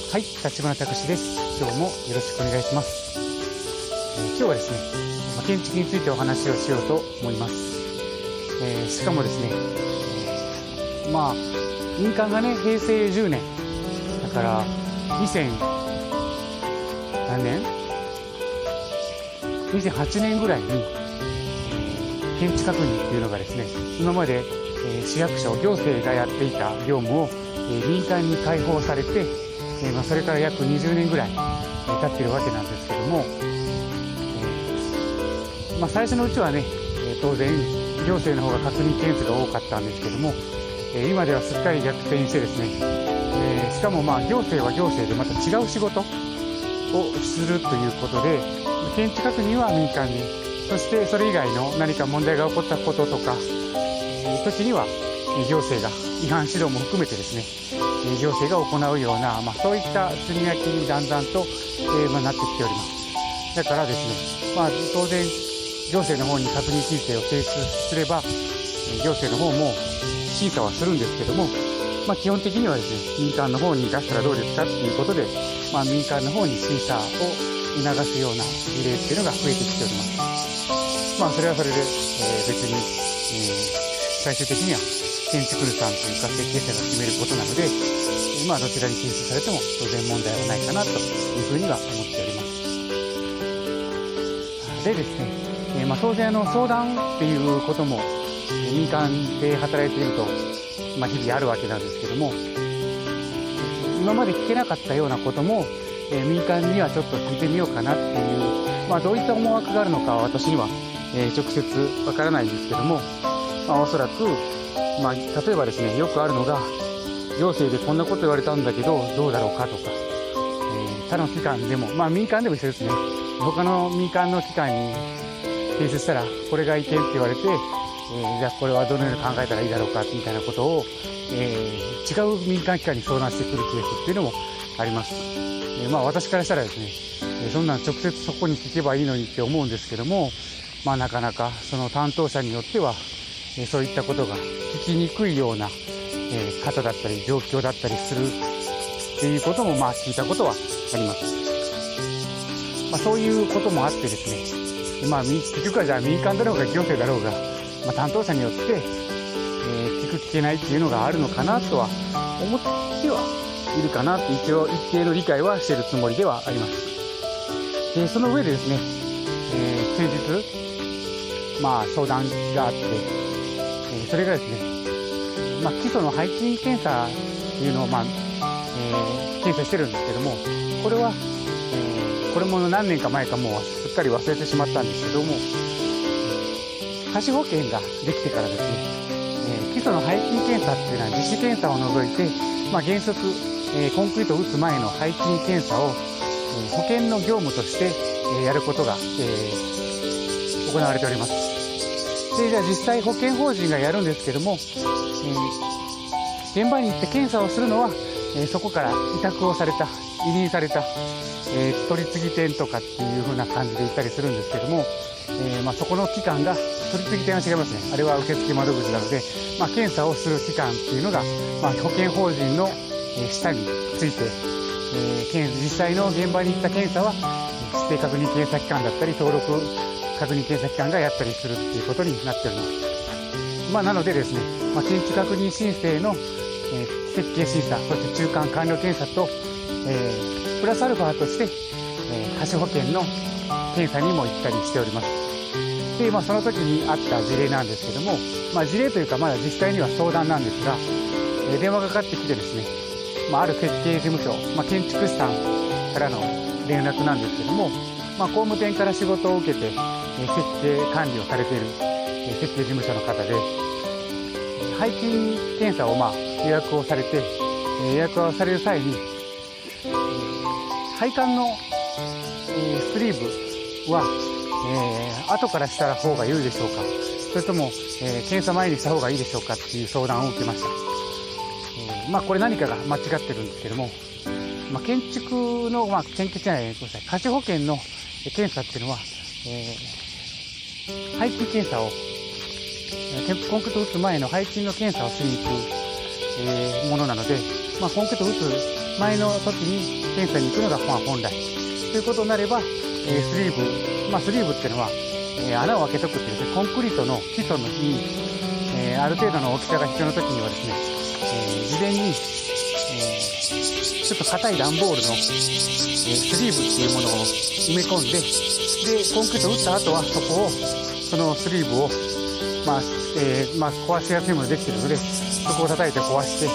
はい、立花隆です。今日もよろしくお願いします。今日はですね、建築についてお話をしようと思います。しかもですね、民間がね、平成10年だから2000何年 ?2008 年ぐらいに建築確認っていうのがですね、今まで市役所、行政がやっていた業務を民間に開放されて、それから約20年ぐらい経っているわけなんですけども、最初のうちはね、当然行政の方が確認件数が多かったんですけども、今ではすっかり逆転してですね、しかも行政は行政でまた違う仕事をするということで、建築確認は民間に、そしてそれ以外の何か問題が起こったこととか時には行政が違反指導も含めてですね、行政が行うような、そういった積み分けにだんだんと、なってきております。だからですね、当然行政の方に確認申請を提出すれば、行政の方も審査はするんですけども、基本的にはですね、民間の方に出したらどうですかっていうことで、民間の方に審査を促すような事例っていうのが増えてきております。それはそれで、別に、最終的には建築主さんというか設計者が決めることなので、どちらに提出されても当然問題はないかなというふうには思っております。でですね、当然相談っていうことも民間で働いていると、日々あるわけなんですけども、今まで聞けなかったようなことも、民間にはちょっと聞いてみようかなっていう、どういった思惑があるのかは私には、直接わからないんですけども、おそらく、例えばですね、よくあるのが、行政でこんなこと言われたんだけどどうだろうかとか、他の機関でも、民間でも一緒ですね。他の民間の機関に提出したらこれが意見って言われて、じゃあこれはどのように考えたらいいだろうかみたいなことを、違う民間機関に相談してくるケースっていうのもあります。私からしたらですね、そんな直接そこに聞けばいいのにって思うんですけども、なかなかその担当者によってはそういったことが聞きにくいような方だったり状況だったりするっていうことも聞いたことはあります。そういうこともあってですね、結局はじゃあ民間だろうが行政だろうが、担当者によって聞く聞けないっていうのがあるのかなとは思ってはいるかなって一応一定の理解はしているつもりではあります。でその上でですね、先日相談があって、それがですね、基礎の背筋検査っていうのを検査してるんですけども、これは、これも何年か前かもうすっかり忘れてしまったんですけども、貸保険ができてからですね、基礎の背筋検査っていうのは実施検査を除いて、原則、コンクリートを打つ前の背筋検査を、保険の業務として、やることが、行われております。で、じゃあ実際保険法人がやるんですけども、現場に行って検査をするのは、そこから委託をされた、委任された、取次店とかっていう風な感じで行ったりするんですけども、そこの機関が、取次店は違いますね。あれは受付窓口なので、検査をする機関っていうのが、保険法人の下について、実際の現場に行った検査は、指定確認検査機関だったり、登録確認検査機関がやったりするっていうことになっております。なのでですね、建築確認申請の、設計審査、そして中間完了検査と、プラスアルファとして、貸保険の検査にも行ったりしております。で、その時にあった事例なんですけども、事例というかまだ実際には相談なんですが、電話がかかってきてですね、ある設計事務所、建築士さんからの連絡なんですけども、工務店から仕事を受けて、設計管理をされている、設計事務所の方で、背筋検査を予約をされて、予約をされる際に、配管の、スリーブは、後からした方がいいでしょうか、それとも、検査前にした方がいいでしょうかっていう相談を受けました。これ何かが間違ってるんですけども、建築の、建築じゃない、貸保険の検査っていうのは、背筋検査を、コンクリートを打つ前の背筋の検査をしに行く、ものなので、コンクリートを打つ前の時に検査に行くのが本来ということになれば、スリーブ、スリーブっていうのは、穴を開けとくっていうですね、コンクリートの基礎のに、ある程度の大きさが必要な時にはですね、事前に、ちょっと硬い段ボールの、スリーブっていうものを埋め込んで、でコンクリートを打った後はそのスリーブを壊しやすいものでできているので、そこを叩いて壊して、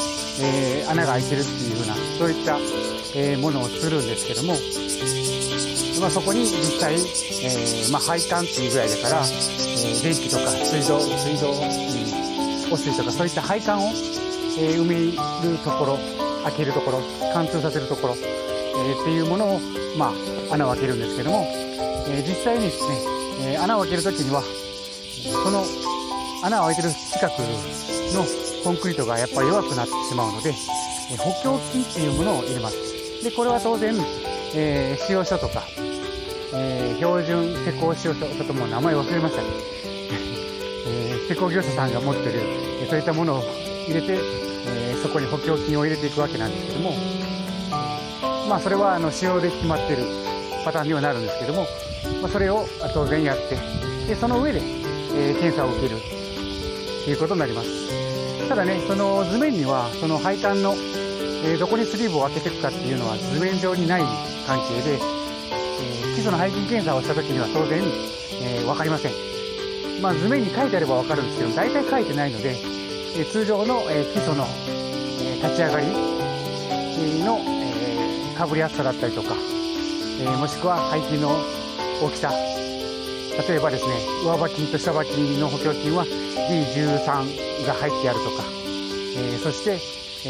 穴が開いてるっていう風な、そういった、ものをするんですけども、そこに実際、配管っていうぐらいだから、電気とか水道、汚水とかそういった配管を、埋めるところ、開けるところ、貫通させるところ、っていうものを、穴を開けるんですけども、実際にですね、穴を開けるときには、その穴を開いてる近くのコンクリートがやっぱり弱くなってしまうので、補強筋っていうものを入れます。で、これは当然、使用書とか、標準施工使用書、ちょっともう名前忘れましたね。施工業者さんが持ってる、そういったものを入れて、そこに補強筋を入れていくわけなんですけども、それは使用で決まっているパターンにはなるんですけども、それを当然やって、でその上で、検査を受けるということになります。ただね、その図面にはその配管の、どこにスリーブを開けていくかっていうのは図面上にない関係で、基礎の背筋検査をした時には当然、分かりません。図面に書いてあれば分かるんですけど、大体書いてないので、通常の、基礎の、立ち上がりの、かぶりやすさだったりとか、もしくは背筋の大きさ、例えばですね、上履筋と下履筋の補強筋は D13 が入ってあるとか、そして、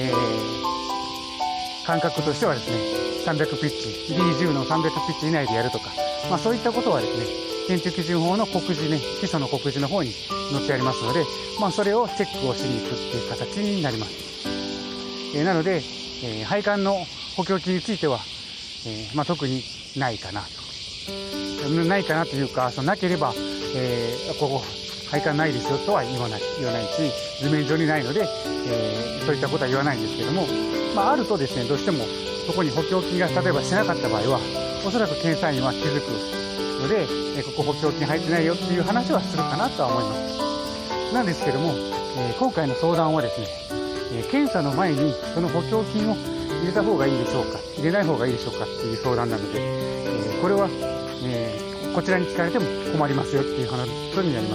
間隔としてはですね、300ピッチ、D10 の300ピッチ以内でやるとか、そういったことはですね、建築基準法の告示ね、基礎の告示の方に載ってありますので、それをチェックをしに行くっていう形になります。なので、配管の補強筋については、特にないかなと。ないかなというか、なければ、ここ配管ないですよとは言わないし、図面上にないので、そういったことは言わないんですけども、あるとですね、どうしてもそこに補強筋が例えばしなかった場合は、おそらく検査員は気づくので、ここ補強筋入ってないよっていう話はするかなとは思います。なんですけども、今回の相談はですね、検査の前にその補強筋を入れた方がいいでしょうか、入れない方がいいでしょうかっていう相談なので、これは、こちらに聞かれても困りますよっていう話になります。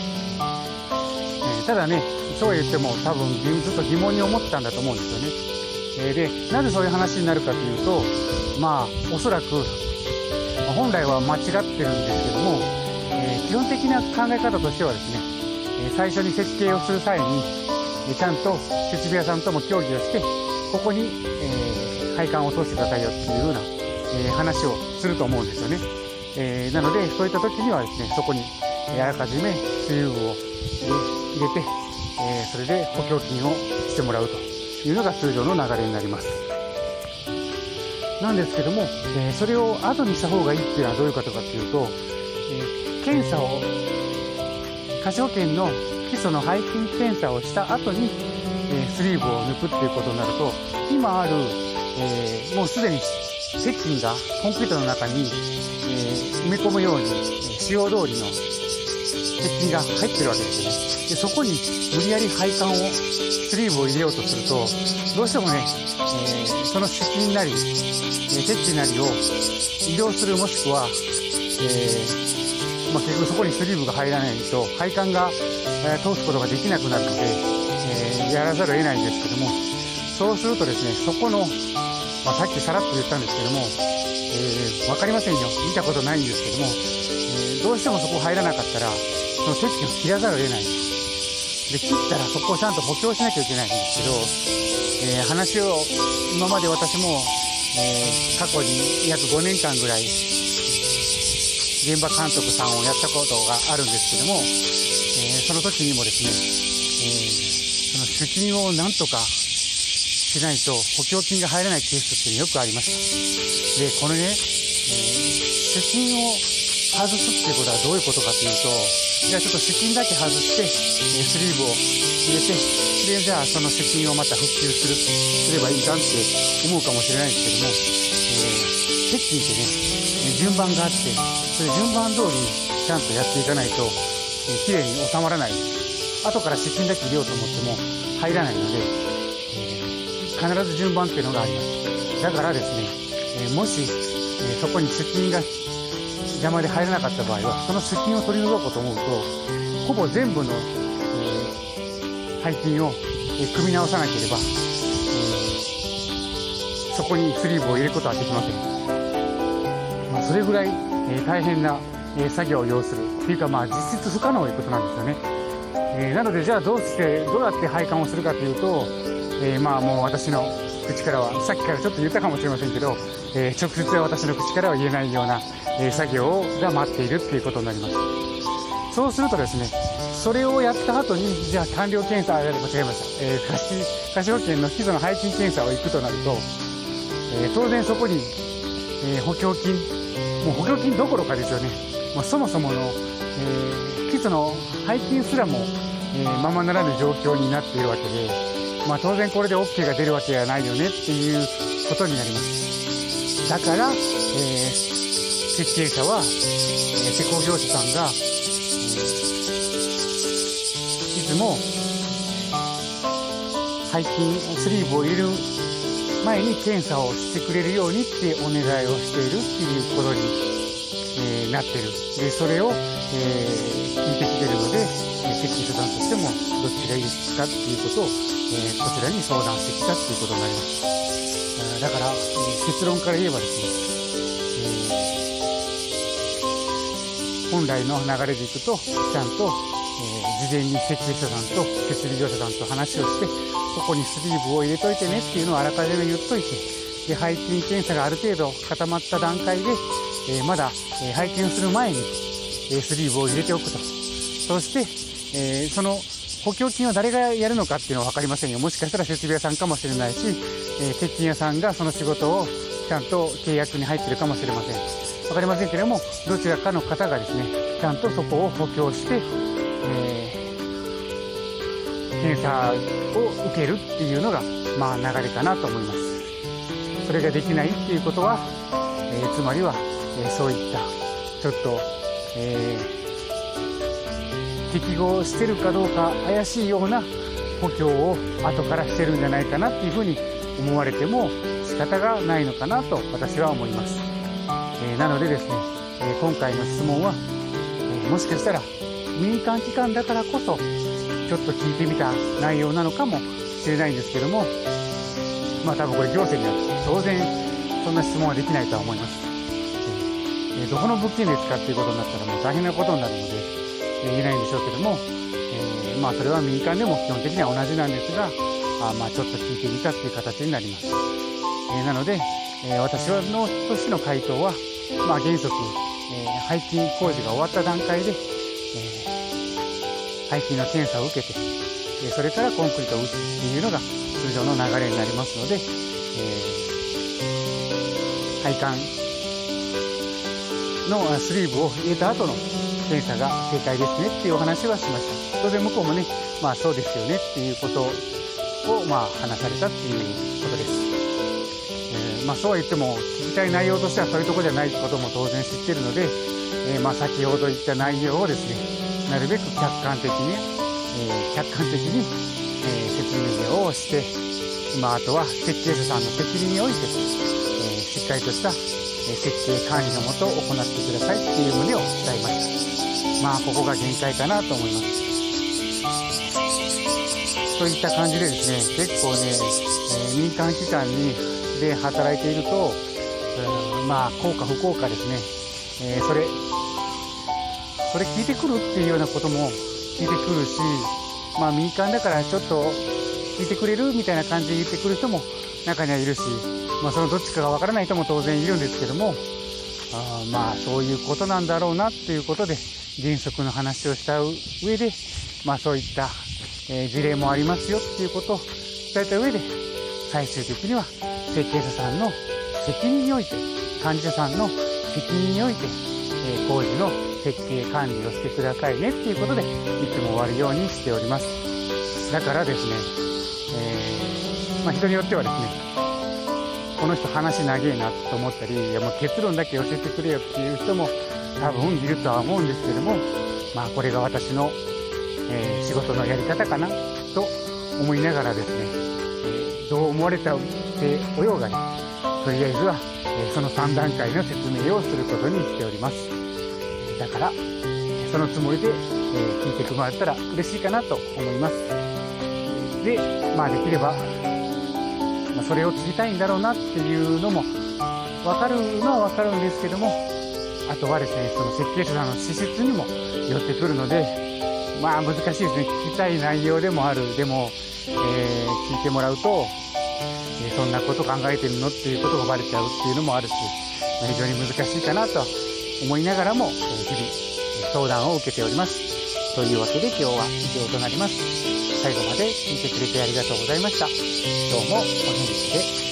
ただね、そうは言っても多分ずっと疑問に思ってたんだと思うんですよね。で、なぜそういう話になるかというと、おそらく本来は間違ってるんですけども、基本的な考え方としてはですね、最初に設計をする際に、ちゃんと設備屋さんとも協議をして、ここに、配管を通してくださいよっていうような、話をすると思うんですよね。なので、そういった時にはですね、そこにあらかじめスリーブを入れて、それで補強筋をしてもらうというのが通常の流れになります。なんですけども、それを後にした方がいいっていうのはどういうことかというと、検査を、柏県の基礎の背筋検査をした後に、スリーブを抜くっていうことになると、今ある、もうすでに鉄筋がコンクリートの中に、埋め込むように、使用通りの鉄筋が入ってるわけですよね。で、そこに無理やり配管を、スリーブを入れようとすると、どうしてもね、その主筋なり、鉄筋なりを移動する、もしくは、結局そこにスリーブが入らないと、配管が、通すことができなくなるので、やらざるを得ないんですけども、そうするとですね、そこの、さっきさらっと言ったんですけども、わかりませんよ。見たことないんですけども、どうしてもそこ入らなかったら、その鉄筋を切らざるを得ない。で、切ったらそこをちゃんと補強しなきゃいけないんですけど、話を、今まで私も、過去に約5年間ぐらい、現場監督さんをやったことがあるんですけども、その時にもですね、その主筋をなんとかしないと補強筋が入らないケースっていうのよくありました。で、これね、主筋を外すっていうことはどういうことかというと、じゃあちょっと資金だけ外して、スリーブを入れて、で、じゃあその資金をまた復旧すればいいかって思うかもしれないんですけども、鉄筋ってね、順番があって、それ順番通りちゃんとやっていかないと、綺麗に収まらない。後から資金だけ入れようと思っても入らないので、必ず順番っていうのがあります。だからですね、もし、そこに資金が邪魔で入らなかった場合は、その資金を取り除こうと思うと、ほぼ全部の、背筋を、組み直さなければ、そこにスリーブを入れることはできません。それぐらい、大変な、作業を要する。というか、実質不可能ということなんですよね。なので、じゃあどうやって配管をするかというと、もう私の口からは、さっきからちょっと言ったかもしれませんけど、直接は私の口からは言えないような、作業が待っているっていうことになります。そうするとですね、それをやった後に、じゃあ完了検査、間違えました。柏県の基礎の背筋検査を行くとなると、当然そこに、補強筋、もう補強筋どころかですよね。もうそもそもの、基礎の背筋すらも、ままならぬ状況になっているわけで、当然これで OK が出るわけがないよねっていうことになります。だから、設計者は、施工業者さんが、いつも背筋スリーブを入れる前に検査をしてくれるようにってお願いをしているっていうことに、なってる。で、それを、聞いてきてるので、設計者さんとしてもどっちがいいですかっていうことを、こちらに相談してきたっていうことになります。だから、結論から言えばですね、本来の流れでいくと、ちゃんと、事前に設計者さんと設備業者さんと話をして、ここにスリーブを入れといてねっていうのをあらかじめ言っといて、で、背筋検査がある程度固まった段階で、まだ、拝見する前に、スリーブを入れておくと。そして、その補強筋を誰がやるのかっていうのは分かりませんよ。もしかしたら設備屋さんかもしれないし、鉄筋屋さんがその仕事をちゃんと契約に入ってるかもしれません。分かりませんけれども、どちらかの方がですね、ちゃんとそこを補強して、検査を受けるっていうのが、流れかなと思います。それができないっていうことは、つまりは、そういった、ちょっと、適合してるかどうか怪しいような補強を後からしてるんじゃないかなっていうふうに思われても仕方がないのかなと私は思います。なのでですね、今回の質問は、もしかしたら民間機関だからこそちょっと聞いてみた内容なのかもしれないんですけども、多分これ行政には当然そんな質問はできないとは思います。どこの物件ですかっていうことになったらもう大変なことになるので言えないんでしょうけども、それは民間でも基本的には同じなんですが、ちょっと聞いてみたっていう形になります。なので、私のとしての回答は、原則、背筋工事が終わった段階で、背筋の検査を受けて、それからコンクリートを打つっていうのが通常の流れになりますので、配管のスリーブを入れた後の検査が正解ですねっていうお話はしました。当然向こうもね、そうですよねっていうことを、話されたっていうことです。そうは言っても聞きたい内容としてはそういうところじゃないことも当然知っているので、先ほど言った内容をですね、なるべく客観的に、説明をして、あとは設計者さんの責任において、しっかりとした設計管理のもと行ってくださいっていう旨を伝えました。ここが限界かなと思います。といった感じでですね、結構ね、民間機関で働いていると、効か不効かですね、それ聞いてくるっていうようなことも聞いてくるし、民間だからちょっと聞いてくれるみたいな感じで言ってくる人も中にはいるし、そのどっちかがわからない人も当然いるんですけども、そういうことなんだろうなっていうことで原則の話をした上で、そういった事例もありますよっていうことを伝えた上で、最終的には設計者さんの責任において、管理者さんの責任において、 工事の設計管理をしてくださいねっていうことでいつも終わるようにしております。だからですね、人によってはですね、この人話長えなと思ったり、いやもう結論だけ教えてくれよっていう人も多分いるとは思うんですけども、これが私の、仕事のやり方かなと思いながらですね、どう思われておようがね、とりあえずは、その3段階の説明をすることにしております。だからそのつもりで、聞いてもらったら嬉しいかなと思います。で、できれば、それを聞きたいんだろうなっていうのも分かるのは分かるんですけども、あとはですね、その設計者さんの資質にも寄ってくるので、難しいですね。聞きたい内容でもある。でも、聞いてもらうと、そんなこと考えてるのっていうことがバレちゃうっていうのもあるし、非常に難しいかなと思いながらも、日々相談を受けております。というわけで今日は以上となります。最後まで聞いてくれてありがとうございました。どうもお元気で。